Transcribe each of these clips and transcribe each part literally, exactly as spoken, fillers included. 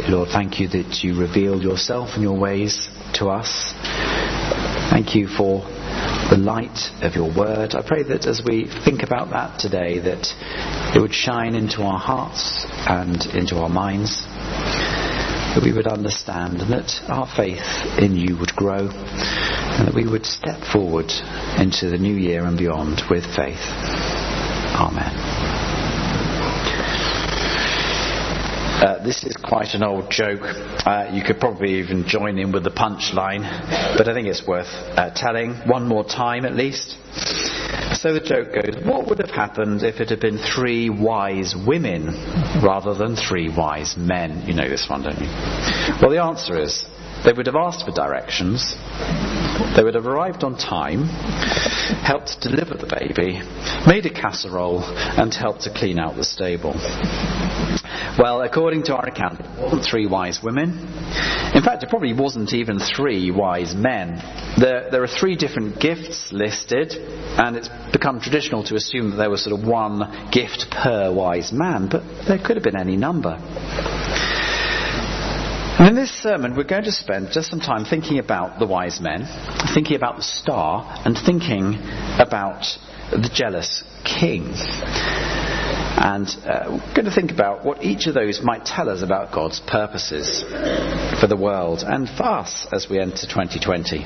Lord, thank you that you reveal yourself and your ways to us. Thank you for the light of your word. I pray that as we think about that today, that it would shine into our hearts and into our minds, that we would understand and that our faith in you would grow, and that we would step forward into the new year and beyond with faith. Amen. Uh, this is quite an old joke. Uh, you could probably even join in with the punchline, but I think it's worth uh, telling one more time at least. So the joke goes, what would have happened if it had been three wise women rather than three wise men? You know this one, don't you? Well, the answer is they would have asked for directions, they would have arrived on time, helped to deliver the baby, made a casserole, and helped to clean out the stable. Well, according to our account, it wasn't three wise women. In fact, it probably wasn't even three wise men. There, there are three different gifts listed, and it's become traditional to assume that there was sort of one gift per wise man, but there could have been any number. And in this sermon, we're going to spend just some time thinking about the wise men, thinking about the star, and thinking about the jealous king. And uh, we're going to think about what each of those might tell us about God's purposes for the world and for us as we enter twenty twenty.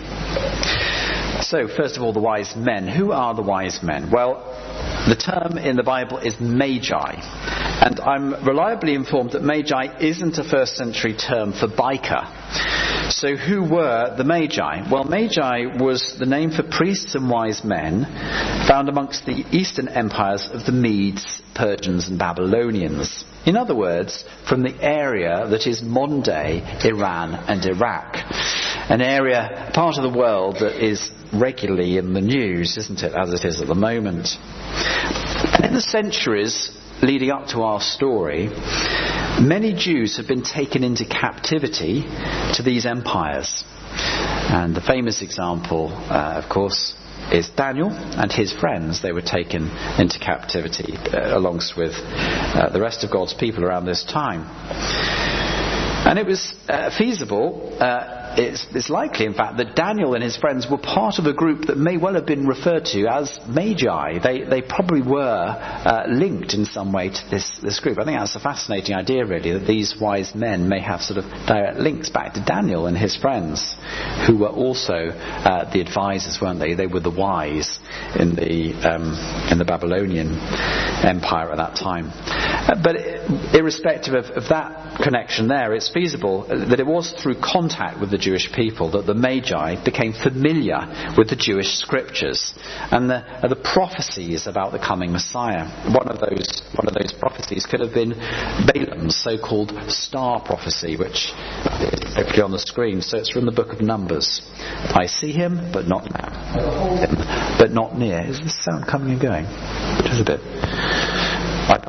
So, first of all, the wise men. Who are the wise men? Well, the term in the Bible is magi. And I'm reliably informed that magi isn't a first century term for biker. So who were the magi? Well, magi was the name for priests and wise men found amongst the eastern empires of the Medes, Persians and Babylonians. In other words, from the area that is modern day Iran and Iraq. An area, part of the world that is regularly in the news, isn't it, as it is at the moment. And in the centuries leading up to our story, many Jews have been taken into captivity to these empires. And the famous example, uh, of course, is Daniel and his friends. They were taken into captivity uh, alongst with uh, the rest of God's people around this time. And it was uh, feasible, uh, it's, it's likely in fact, that Daniel and his friends were part of a group that may well have been referred to as magi. They they probably were uh, linked in some way to this, this group. I think that's a fascinating idea, really, that these wise men may have sort of direct links back to Daniel and his friends, who were also uh, the advisors, weren't they? They were the wise in the um, in the Babylonian Empire at that time. Uh, but irrespective of, of that connection there, it's feasible that it was through contact with the Jewish people that the Magi became familiar with the Jewish scriptures and the, uh, the prophecies about the coming Messiah. One of those one of those prophecies could have been Balaam's so-called star prophecy, which is hopefully on the screen. So it's from the book of Numbers. I see him, but not now. Him, but not near. Is this sound coming and going? Just a bit. I,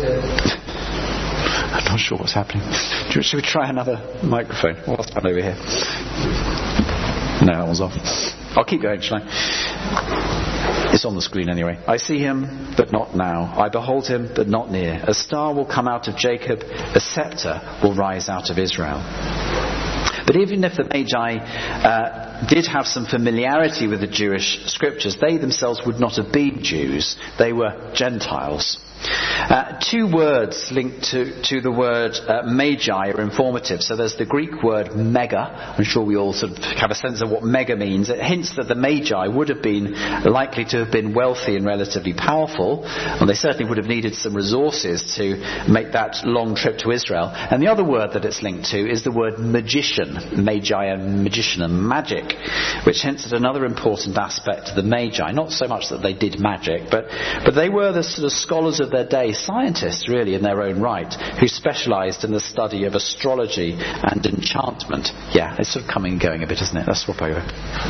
I'm not sure what's happening. Should we try another microphone? What's happened over here? No, that one's off. I'll keep going, shall I? It's on the screen anyway. I see him, but not now. I behold him, but not near. A star will come out of Jacob. A scepter will rise out of Israel. But even if the Magi uh, did have some familiarity with the Jewish scriptures, they themselves would not have been Jews. They were Gentiles. Uh, two words linked to, to the word uh, magi are informative. So there's the Greek word mega. I'm sure we all sort of have a sense of what mega means. It hints that the magi would have been likely to have been wealthy and relatively powerful, and they certainly would have needed some resources to make that long trip to Israel. And the other word that it's linked to is the word magician, magi and magician and magic, which hints at another important aspect of the magi. Not so much that they did magic, but, but they were the sort of scholars of their day, scientists really in their own right, who specialised in the study of astrology and enchantment. Yeah, it's sort of coming and going a bit, isn't it? Let's swap over.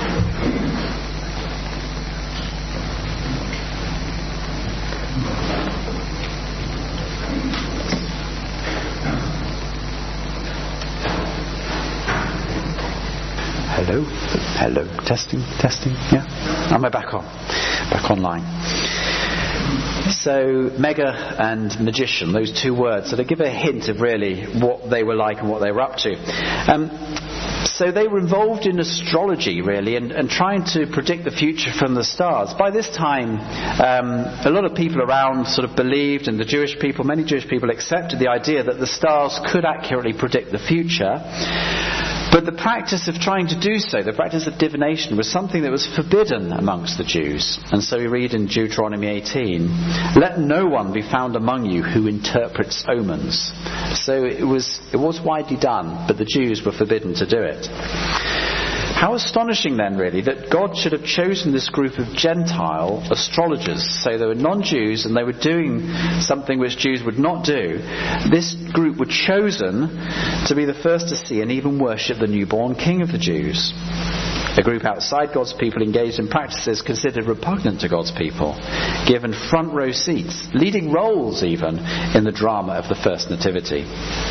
Hello? Hello? Testing? Testing? Yeah? Am I back on? Back online. So, mega and magician, those two words sort of give a hint of really what they were like and what they were up to. Um, So they were involved in astrology, really, and, and trying to predict the future from the stars. By this time, um, a lot of people around sort of believed, and the Jewish people, many Jewish people accepted the idea that the stars could accurately predict the future. But the practice of trying to do so, the practice of divination, was something that was forbidden amongst the Jews. And so we read in Deuteronomy eighteen, "Let no one be found among you who interprets omens." So it was, it was widely done, but the Jews were forbidden to do it. How astonishing then, really, that God should have chosen this group of Gentile astrologers. So they were non-Jews and they were doing something which Jews would not do. This group were chosen to be the first to see and even worship the newborn King of the Jews. A group outside God's people engaged in practices considered repugnant to God's people, given front row seats, leading roles even in the drama of the first nativity.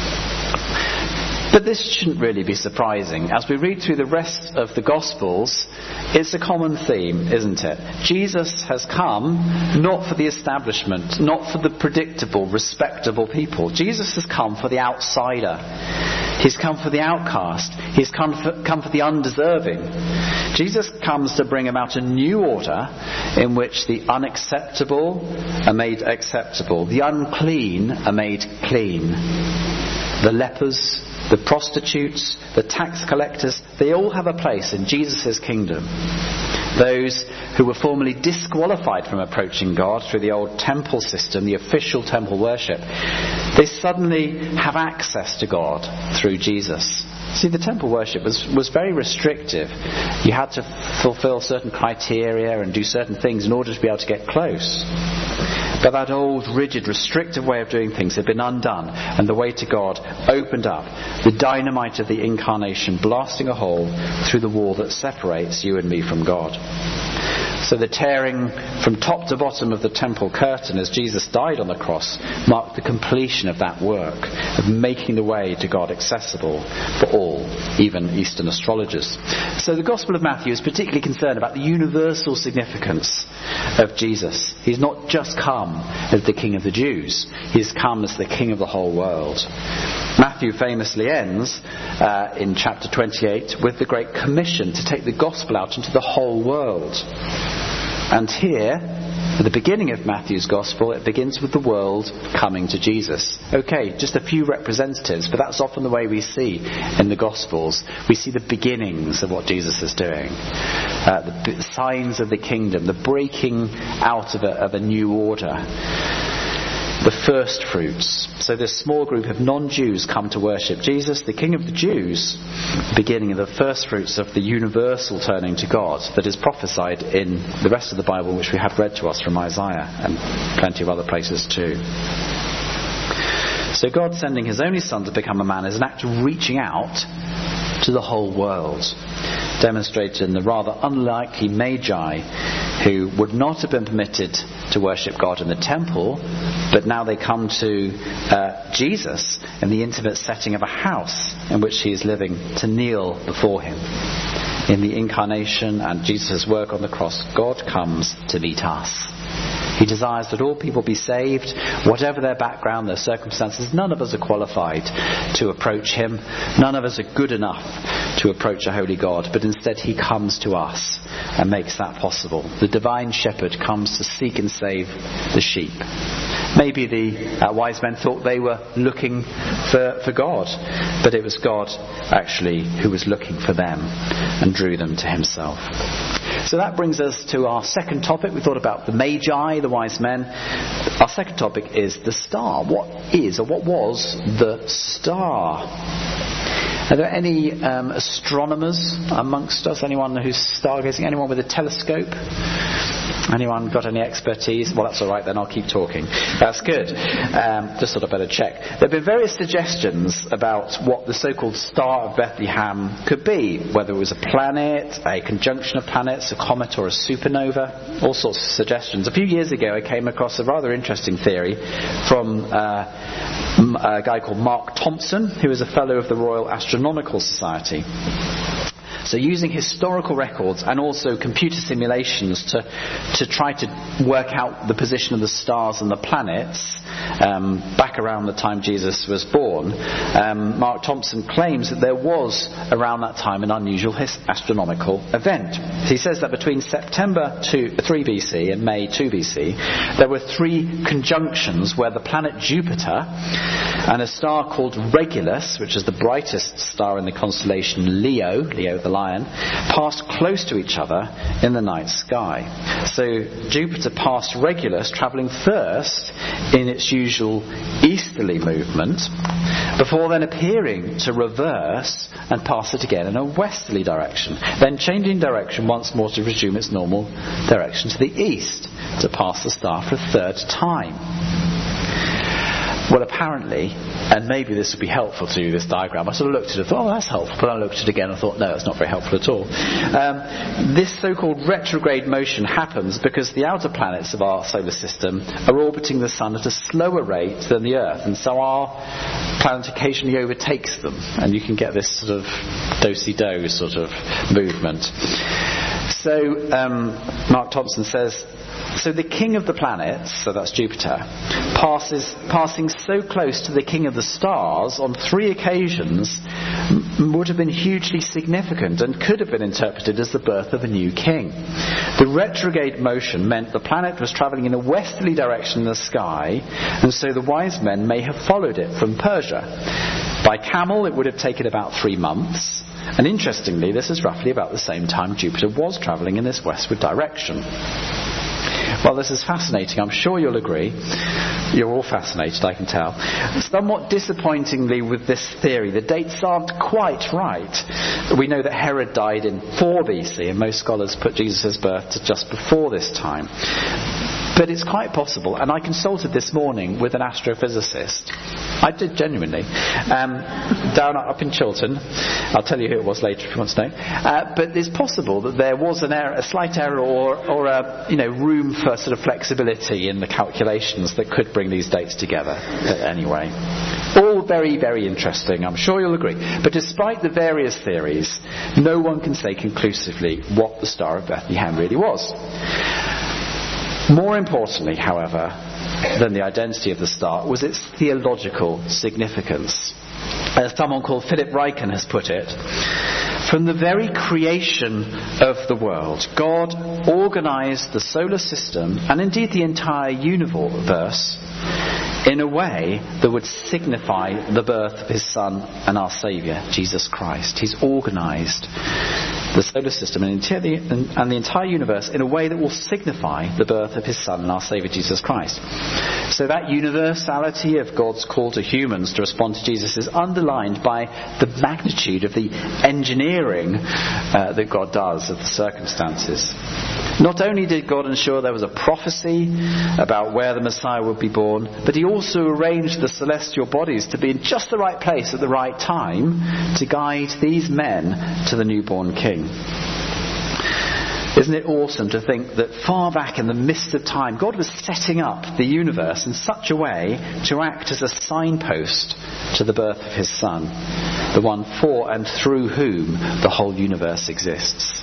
But this shouldn't really be surprising. As we read through the rest of the Gospels, it's a common theme, isn't it? Jesus has come not for the establishment, not for the predictable, respectable people. Jesus has come for the outsider. He's come for the outcast. He's come for, come for the undeserving. Jesus comes to bring about a new order in which the unacceptable are made acceptable, the unclean are made clean. The lepers, the prostitutes, the tax collectors, they all have a place in Jesus' kingdom. Those who were formerly disqualified from approaching God through the old temple system, the official temple worship, they suddenly have access to God through Jesus. See, the temple worship was, was very restrictive. You had to fulfill certain criteria and do certain things in order to be able to get close. But that old, rigid, restrictive way of doing things had been undone, and the way to God opened up. The dynamite of the incarnation blasting a hole through the wall that separates you and me from God. So the tearing from top to bottom of the temple curtain as Jesus died on the cross marked the completion of that work, of making the way to God accessible for all, even Eastern astrologers. So the Gospel of Matthew is particularly concerned about the universal significance of Jesus. He's not just come as the King of the Jews, he's come as the King of the whole world. Matthew famously ends uh, in chapter twenty-eight with the Great Commission to take the gospel out into the whole world. And here, at the beginning of Matthew's Gospel, it begins with the world coming to Jesus. Okay, just a few representatives, but that's often the way we see in the Gospels. We see the beginnings of what Jesus is doing. Uh, the b- signs of the kingdom, the breaking out of a, of a new order. The first fruits. So this small group of non-Jews come to worship Jesus, the King of the Jews, beginning of the first fruits of the universal turning to God that is prophesied in the rest of the Bible, which we have read to us from Isaiah and plenty of other places too. So God sending his only son to become a man is an act of reaching out to the whole world, demonstrated in the rather unlikely Magi who would not have been permitted to worship God in the temple, but now they come to uh, Jesus in the intimate setting of a house in which he is living to kneel before him. In the incarnation and Jesus' work on the cross, God comes to meet us. He desires that all people be saved, whatever their background, their circumstances. None of us are qualified to approach him. None of us are good enough to approach a holy God. But instead he comes to us and makes that possible. The divine shepherd comes to seek and save the sheep. Maybe the uh, wise men thought they were looking for, for God, but it was God actually who was looking for them and drew them to himself. So that brings us to our second topic. We thought about the Magi, the wise men. Our second topic is the star. What is or what was the star? Are there any um, astronomers amongst us? Anyone who's stargazing? Anyone with a telescope? Anyone got any expertise? Well, that's all right then, I'll keep talking. That's good. Um, just thought I'd better check. There have been various suggestions about what the so-called Star of Bethlehem could be, whether it was a planet, a conjunction of planets, a comet or a supernova, all sorts of suggestions. A few years ago I came across a rather interesting theory from uh, a guy called Mark Thompson, who is a fellow of the Royal Astronomical Society. So using historical records and also computer simulations to to try to work out the position of the stars and the planets um, back around the time Jesus was born, um, Mark Thompson claims that there was around that time an unusual his- astronomical event. He says that between September three B C and May two B C, there were three conjunctions where the planet Jupiter and a star called Regulus, which is the brightest star in the constellation Leo, Leo the lion, passed close to each other in the night sky. So Jupiter passed Regulus, travelling first in its usual easterly movement, before then appearing to reverse and pass it again in a westerly direction, then changing direction once more to resume its normal direction to the east, to pass the star for a third time. Well, apparently, and maybe this would be helpful to you, this diagram, I sort of looked at it and thought, oh, that's helpful. But I looked at it again and thought, no, it's not very helpful at all. Um, this so-called retrograde motion happens because the outer planets of our solar system are orbiting the sun at a slower rate than the Earth. And so our planet occasionally overtakes them. And you can get this sort of do-si-do sort of movement. So um, Mark Thompson says, so the king of the planets, so that's Jupiter, passes, passing so close to the king of the stars on three occasions m- would have been hugely significant and could have been interpreted as the birth of a new king. The retrograde motion meant the planet was travelling in a westerly direction in the sky, and so the wise men may have followed it from Persia. By camel, it would have taken about three months. And interestingly, this is roughly about the same time Jupiter was travelling in this westward direction. Well, this is fascinating. I'm sure you'll agree. You're all fascinated, I can tell. Somewhat disappointingly with this theory, the dates aren't quite right. We know that Herod died in four B C, and most scholars put Jesus' birth to just before this time. But it's quite possible, and I consulted this morning with an astrophysicist. I did genuinely. Um, down up in Chiltern. I'll tell you who it was later if you want to know. Uh, but it's possible that there was an error, a slight error or, or a you know, room for sort of flexibility in the calculations that could bring these dates together. But anyway, all very, very interesting. I'm sure you'll agree. But despite the various theories, no one can say conclusively what the Star of Bethlehem really was. More importantly, however, than the identity of the star was its theological significance. As someone called Philip Ryken has put it, from the very creation of the world, God organised the solar system and indeed the entire universe in a way that would signify the birth of his Son and our Saviour, Jesus Christ. He's organised the solar system and the entire universe in a way that will signify the birth of his Son and our Saviour, Jesus Christ. So that universality of God's call to humans to respond to Jesus is underlined by the magnitude of the engineering uh, that God does of the circumstances. Not only did God ensure there was a prophecy about where the Messiah would be born, but he also arranged the celestial bodies to be in just the right place at the right time to guide these men to the newborn King. Isn't it awesome to think that far back in the mist of time, God was setting up the universe in such a way to act as a signpost to the birth of his Son, the one for and through whom the whole universe exists.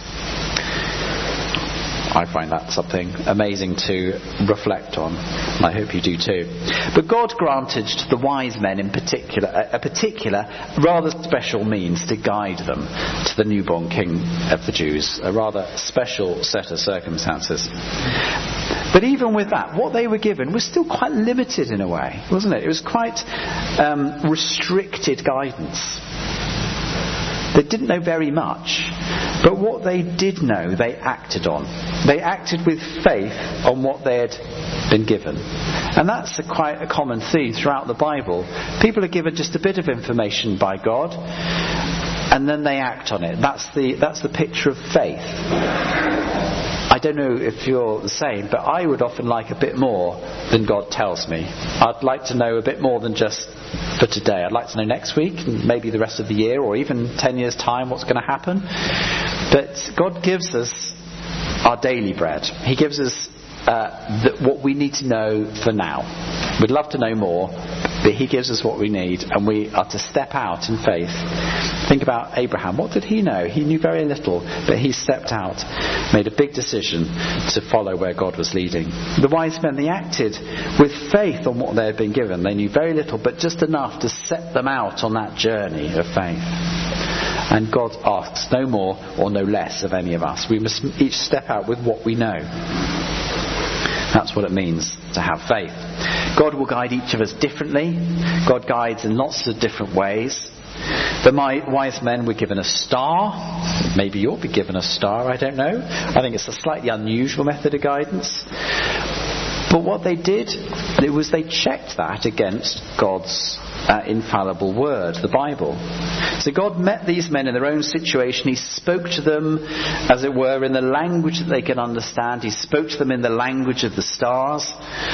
I find that something amazing to reflect on, and I hope you do too. But God granted to the wise men in particular a, a particular, rather special means to guide them to the newborn King of the Jews, a rather special set of circumstances. But even with that, what they were given was still quite limited in a way, wasn't it? It was quite um, restricted guidance. They didn't know very much, but what they did know, they acted on. They acted with faith on what they had been given. And that's a quite a common theme throughout the Bible. People are given just a bit of information by God, and then they act on it. That's the, that's the picture of faith. I don't know if you're the same, but I would often like a bit more than God tells me. I'd like to know a bit more than just for today. I'd like to know next week, and maybe the rest of the year, or even ten years' time what's going to happen. But God gives us our daily bread. He gives us uh, the, what we need to know for now. We'd love to know more, But he gives us what we need, and we are to step out in faith. Think about Abraham. What did he know? He knew very little, but he stepped out, made a big decision to follow where God was leading. The wise men, they acted with faith on what they had been given. They knew very little, but just enough to set them out on that journey of faith. And God asks no more or no less of any of us. We must each step out with what we know. That's what it means to have faith. God will guide each of us differently. God guides in lots of different ways. The wise men were given a star. Maybe you'll be given a star, I don't know. I think it's a slightly unusual method of guidance. But what they did, it was they checked that against God's uh, infallible word, the Bible. So God met these men in their own situation. He spoke to them, as it were, in the language that they can understand. He spoke to them in the language of the stars.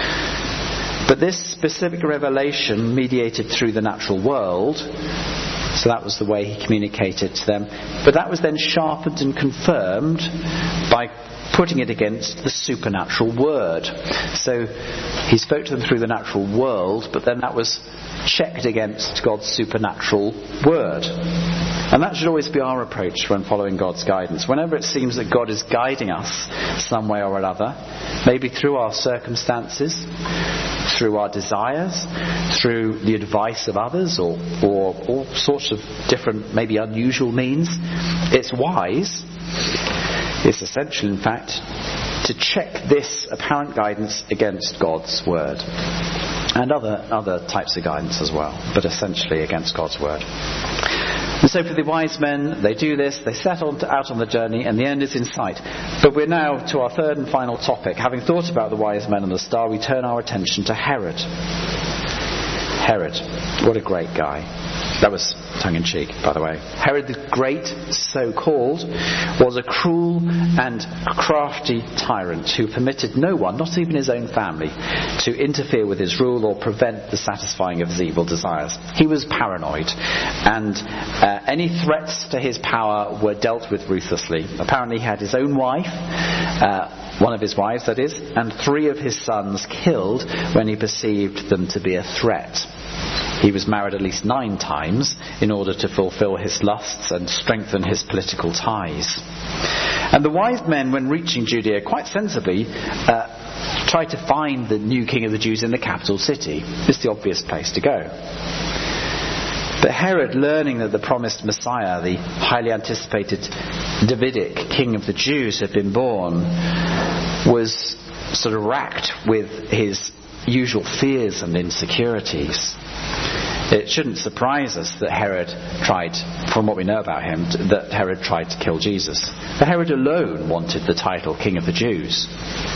But this specific revelation mediated through the natural world. So that was the way he communicated to them. But that was then sharpened and confirmed by putting it against the supernatural word. So he spoke to them through the natural world, but then that was checked against God's supernatural word. And that should always be our approach when following God's guidance. Whenever it seems that God is guiding us some way or another, maybe through our circumstances, through our desires, through the advice of others, or, or all sorts of different, maybe unusual means, it's wise, it's essential in fact, to check this apparent guidance against God's word. And other, other types of guidance as well, but essentially against God's word. And so for the wise men, they do this, they set on to, out on the journey, and the end is in sight. But we're now to our third and final topic. Having thought about the wise men and the star, we turn our attention to Herod. Herod, what a great guy. That was tongue-in-cheek, by the way. Herod the Great, so-called, was a cruel and crafty tyrant who permitted no one, not even his own family, to interfere with his rule or prevent the satisfying of his evil desires. He was paranoid, and uh, any threats to his power were dealt with ruthlessly. Apparently he had his own wife, uh, one of his wives that is, and three of his sons killed when he perceived them to be a threat. He was married at least nine times in order to fulfill his lusts and strengthen his political ties. And the wise men, when reaching Judea, quite sensibly uh, tried to find the new king of the Jews in the capital city. It's the obvious place to go. But Herod, learning that the promised Messiah, the highly anticipated Davidic king of the Jews, had been born, was sort of racked with his usual fears and insecurities. It shouldn't surprise us that Herod tried, from what we know about him, that Herod tried to kill Jesus. But Herod alone wanted the title King of the Jews.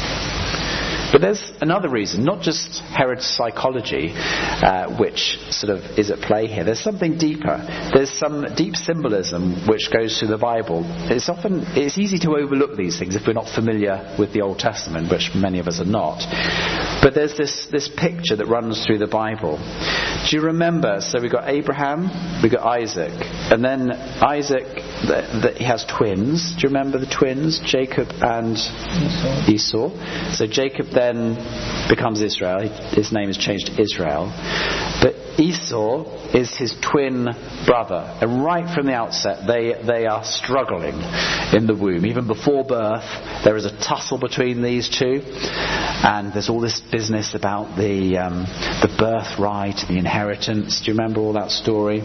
But there's another reason, not just Herod's psychology, uh, which sort of is at play here. There's something deeper. There's some deep symbolism which goes through the Bible. It's often, it's easy to overlook these things if we're not familiar with the Old Testament, which many of us are not. But there's this, this picture that runs through the Bible. Do you remember? So we've got Abraham, we've got Isaac, and then Isaac, the, the, he has twins. Do you remember the twins? Jacob and Esau. Esau. So Jacob then becomes Israel. His name is changed to Israel. But Esau is his twin brother. And right from the outset, they, they are struggling in the womb. Even before birth, there is a tussle between these two. And there's all this business about the, um, the birthright, the inheritance. Do you remember all that story?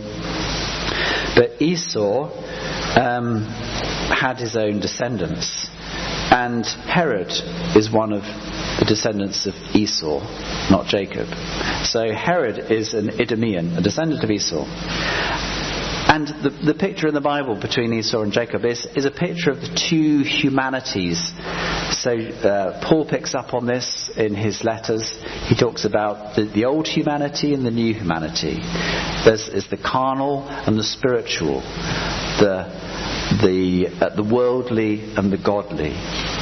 But Esau um, had his own descendants. And Herod is one of the descendants of Esau, not Jacob. So Herod is an Idumean, a descendant of Esau. And the, the picture in the Bible between Esau and Jacob is, is a picture of the two humanities. So uh, Paul picks up on this in his letters. He talks about the, the old humanity and the new humanity. There's is the carnal and the spiritual, the the uh, the worldly and the godly.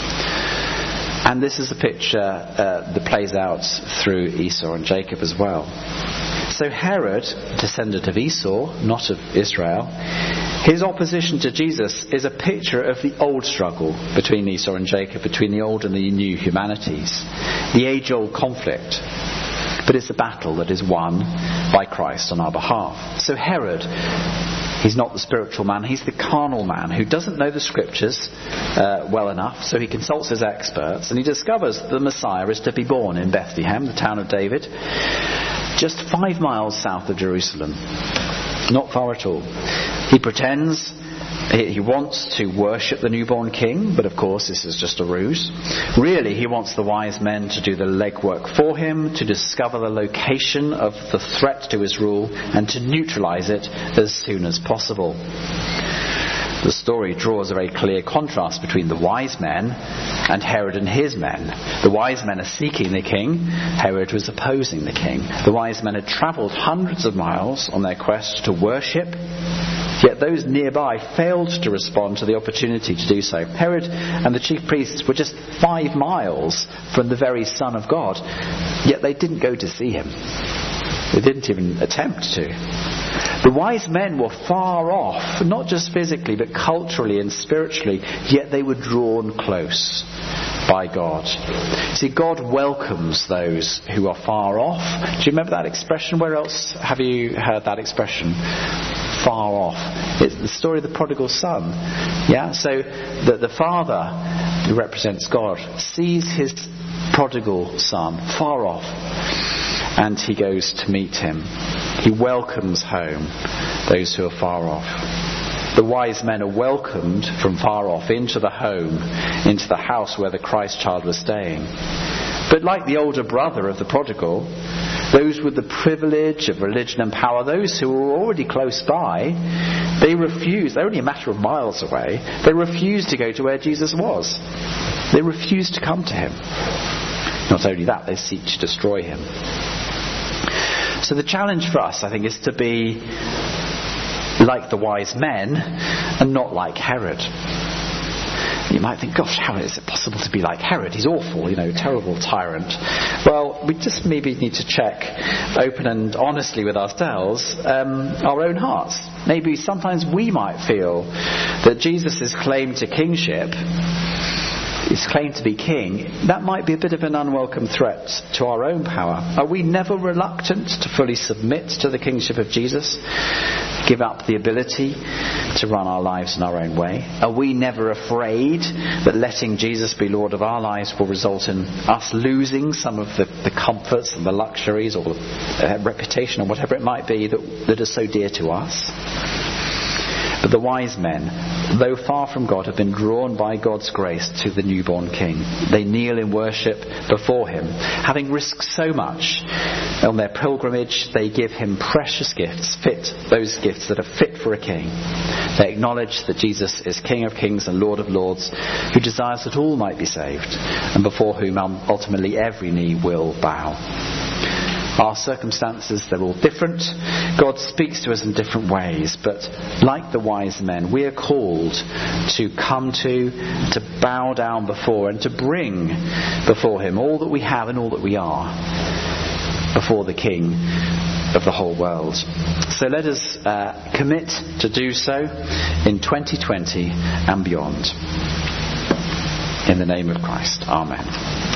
And this is a picture uh, that plays out through Esau and Jacob as well. So Herod, descendant of Esau, not of Israel, his opposition to Jesus is a picture of the old struggle between Esau and Jacob, between the old and the new humanities, the age-old conflict but it's a battle that is won by Christ on our behalf. So Herod, he's not the spiritual man, he's the carnal man who doesn't know the scriptures uh, well enough, so he consults his experts and he discovers the Messiah is to be born in Bethlehem, the town of David, just five miles south of Jerusalem. Not far at all. He pretends he wants to worship the newborn king, but of course this is just a ruse. Really, he wants the wise men to do the legwork for him, to discover the location of the threat to his rule, and to neutralize it as soon as possible. The story draws a very clear contrast between the wise men and Herod and his men. The wise men are seeking the king. Herod was opposing the king. The wise men had travelled hundreds of miles on their quest to worship, yet those nearby failed to respond to the opportunity to do so. Herod and the chief priests were just five miles from the very Son of God, yet they didn't go to see him. They didn't even attempt to. The wise men were far off, not just physically, but culturally and spiritually, yet they were drawn close by God. See, God welcomes those who are far off. Do you remember that expression? Where else have you heard that expression? Far off. It's the story of the prodigal son. Yeah, so the, the father, who represents God, sees his prodigal son far off, and he goes to meet him. He welcomes home those who are far off. The wise men are welcomed from far off into the home, into the house where the Christ child was staying. But like the older brother of the prodigal, those with the privilege of religion and power, those who were already close by, they refused, they're only a matter of miles away, they refused to go to where Jesus was. They refused to come to him. Not only that, they seek to destroy him. So the challenge for us, I think, is to be like the wise men and not like Herod. You might think, gosh, how is it possible to be like Herod? He's awful, you know, terrible tyrant. Well, we just maybe need to check, open and honestly with ourselves, um, our own hearts. Maybe sometimes we might feel that Jesus' claim to kingship, his claim to be king, that might be a bit of an unwelcome threat to our own power. Are we never reluctant to fully submit to the kingship of Jesus? Give up the ability to run our lives in our own way? Are we never afraid that letting Jesus be Lord of our lives will result in us losing some of the, the comforts and the luxuries or the uh, reputation or whatever it might be that, that are so dear to us? But the wise men, though far from God, have been drawn by God's grace to the newborn king. They kneel in worship before him. Having risked so much on their pilgrimage, they give him precious gifts, fit those gifts that are fit for a king. They acknowledge that Jesus is King of kings and Lord of lords, who desires that all might be saved, and before whom ultimately every knee will bow. Our circumstances, they're all different. God speaks to us in different ways, but like the wise men, we are called to come to, to bow down before, and to bring before him all that we have and all that we are before the King of the whole world. So let us uh, commit to do so in twenty twenty and beyond. In the name of Christ. Amen.